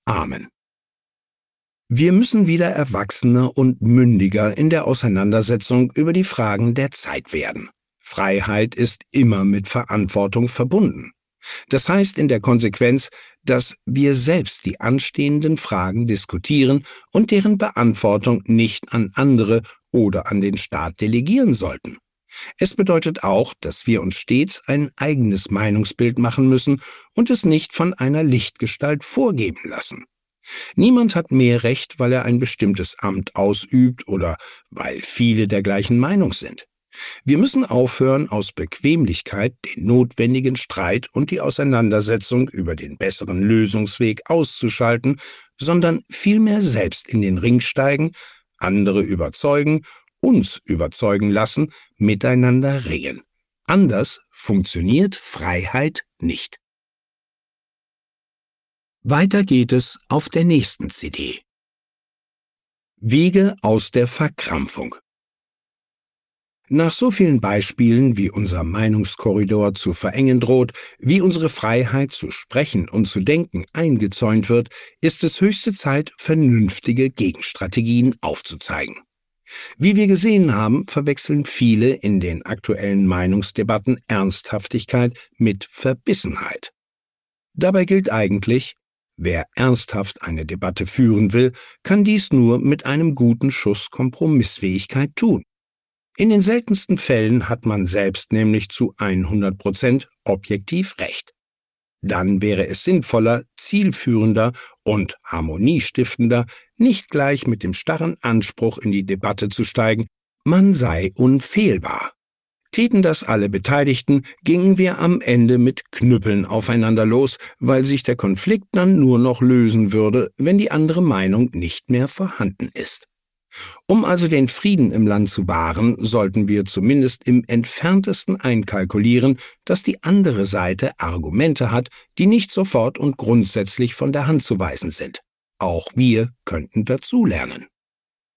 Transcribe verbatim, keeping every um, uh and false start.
Amen. Wir müssen wieder erwachsener und mündiger in der Auseinandersetzung über die Fragen der Zeit werden. Freiheit ist immer mit Verantwortung verbunden. Das heißt in der Konsequenz, dass wir selbst die anstehenden Fragen diskutieren und deren Beantwortung nicht an andere oder an den Staat delegieren sollten. Es bedeutet auch, dass wir uns stets ein eigenes Meinungsbild machen müssen und es nicht von einer Lichtgestalt vorgeben lassen. Niemand hat mehr Recht, weil er ein bestimmtes Amt ausübt oder weil viele der gleichen Meinung sind. Wir müssen aufhören, aus Bequemlichkeit den notwendigen Streit und die Auseinandersetzung über den besseren Lösungsweg auszuschalten, sondern vielmehr selbst in den Ring steigen, andere überzeugen, uns überzeugen lassen, miteinander ringen. Anders funktioniert Freiheit nicht. Weiter geht es auf der nächsten C D. Wege aus der Verkrampfung. Nach so vielen Beispielen, wie unser Meinungskorridor zu verengen droht, wie unsere Freiheit zu sprechen und zu denken eingezäunt wird, ist es höchste Zeit, vernünftige Gegenstrategien aufzuzeigen. Wie wir gesehen haben, verwechseln viele in den aktuellen Meinungsdebatten Ernsthaftigkeit mit Verbissenheit. Dabei gilt eigentlich: Wer ernsthaft eine Debatte führen will, kann dies nur mit einem guten Schuss Kompromissfähigkeit tun. In den seltensten Fällen hat man selbst nämlich zu hundert Prozent objektiv recht. Dann wäre es sinnvoller, zielführender und harmoniestiftender, nicht gleich mit dem starren Anspruch in die Debatte zu steigen, man sei unfehlbar. Täten das alle Beteiligten, gingen wir am Ende mit Knüppeln aufeinander los, weil sich der Konflikt dann nur noch lösen würde, wenn die andere Meinung nicht mehr vorhanden ist. Um also den Frieden im Land zu wahren, sollten wir zumindest im Entferntesten einkalkulieren, dass die andere Seite Argumente hat, die nicht sofort und grundsätzlich von der Hand zu weisen sind. Auch wir könnten dazulernen.